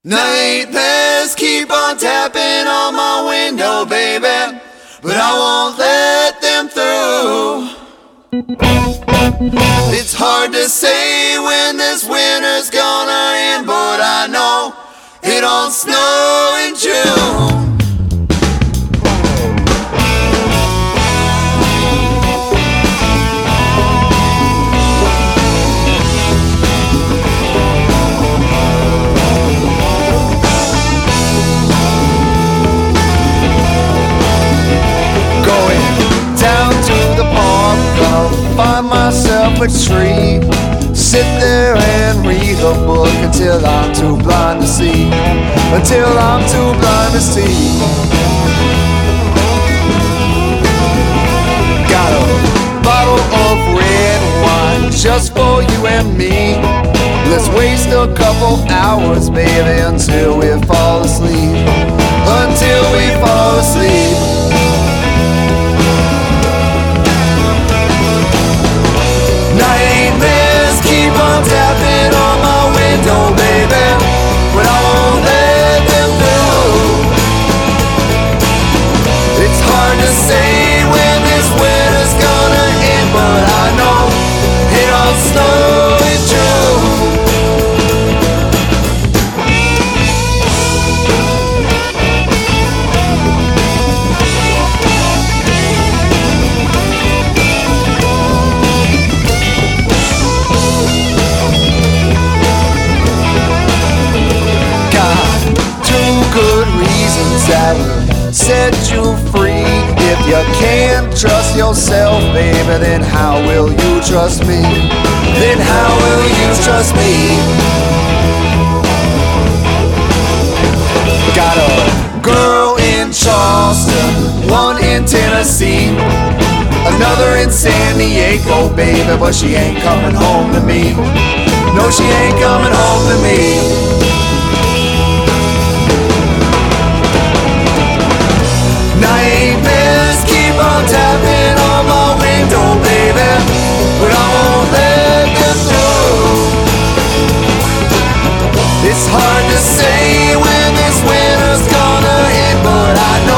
Nightmares keep on tapping on my window, baby, but I won't let them through. It's hard to say when this winter's gonna end, but I know it don't snow in June. Find myself a tree, sit there and read a book until I'm too blind to see, until I'm too blind to see. Got a bottle of red wine just for you and me. Let's waste a couple hours, baby, until we fall asleep, until we fall asleep. Nightmares keep on tapping on my window, baby, but I won't let them through. It's hard to say when this winter's gonna end, but I know it all snow in June. That will set you free. If you can't trust yourself, baby, then how will you trust me? Then how will you trust me? Got a girl in Charleston, one in Tennessee, another in San Diego, baby, but she ain't coming home to me. No, she ain't coming home to me. Nightmares keep on tapping on my window, baby, but I won't let them through. It's hard to say when this winter's gonna end, but I know